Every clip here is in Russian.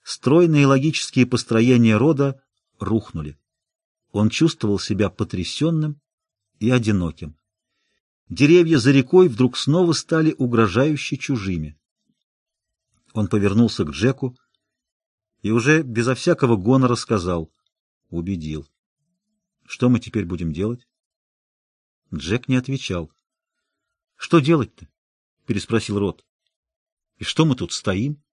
Стройные логические построения рода рухнули. Он чувствовал себя потрясенным и одиноким. Деревья за рекой вдруг снова стали угрожающе чужими. Он повернулся к Джеку и уже безо всякого гонора сказал: убедил. Что мы теперь будем делать? Джек не отвечал. Что делать-то? Переспросил Рот. И что мы тут стоим?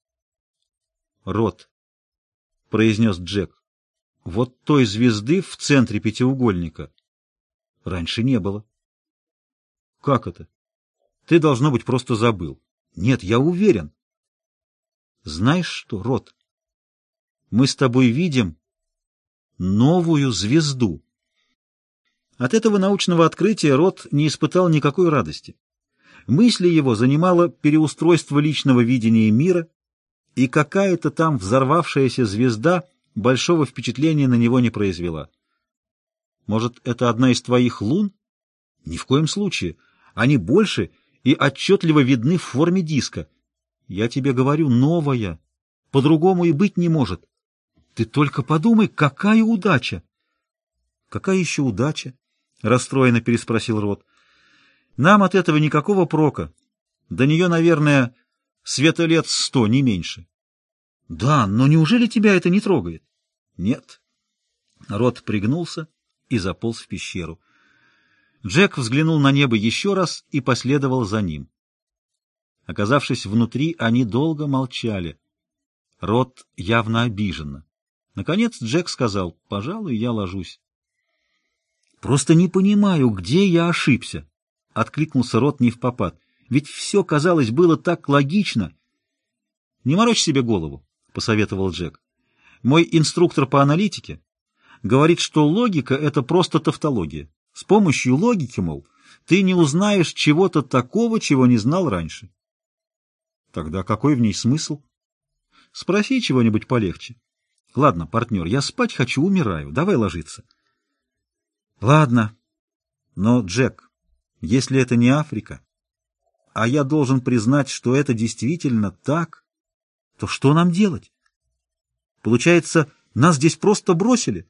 Рот, произнес Джек, вот той звезды в центре пятиугольника раньше не было. Как это? Ты, должно быть, просто забыл. Нет, я уверен. Знаешь что, Рот? Мы с тобой видим новую звезду. От этого научного открытия Рот не испытал никакой радости. Мысли его занимало переустройство личного видения мира, и какая-то там взорвавшаяся звезда большого впечатления на него не произвела. Может, это одна из твоих лун? Ни в коем случае. Они больше и отчетливо видны в форме диска. Я тебе говорю, новая. По-другому и быть не может. Ты только подумай, какая удача! Какая еще удача? Расстроенно переспросил Рот. Нам от этого никакого прока. До нее, наверное, светолет 100, не меньше. Да, но неужели тебя это не трогает? Нет. Рот пригнулся и заполз в пещеру. Джек взглянул на небо еще раз и последовал за ним. Оказавшись внутри, они долго молчали. Рот явно обиженно. Наконец Джек сказал: «Пожалуй, я ложусь». «Просто не понимаю, где я ошибся», — откликнулся Рот невпопад. «Ведь все, казалось, было так логично». «Не морочь себе голову», — посоветовал Джек. «Мой инструктор по аналитике говорит, что логика — это просто тавтология. С помощью логики, мол, ты не узнаешь чего-то такого, чего не знал раньше». «Тогда какой в ней смысл?» «Спроси чего-нибудь полегче». «Ладно, партнер, я спать хочу, умираю. Давай ложиться». «Ладно. Но, Джек, если это не Африка, а я должен признать, что это действительно так, то что нам делать? Получается, нас здесь просто бросили?»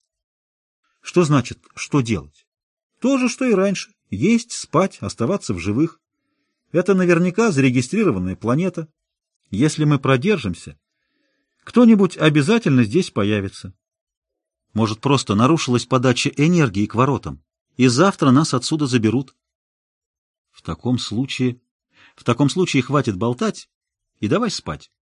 «Что значит, что делать?» «То же, что и раньше. Есть, спать, оставаться в живых. Это наверняка зарегистрированная планета. Если мы продержимся, кто-нибудь обязательно здесь появится. Может, просто нарушилась подача энергии к воротам, и завтра нас отсюда заберут. В таком случае хватит болтать и давай спать.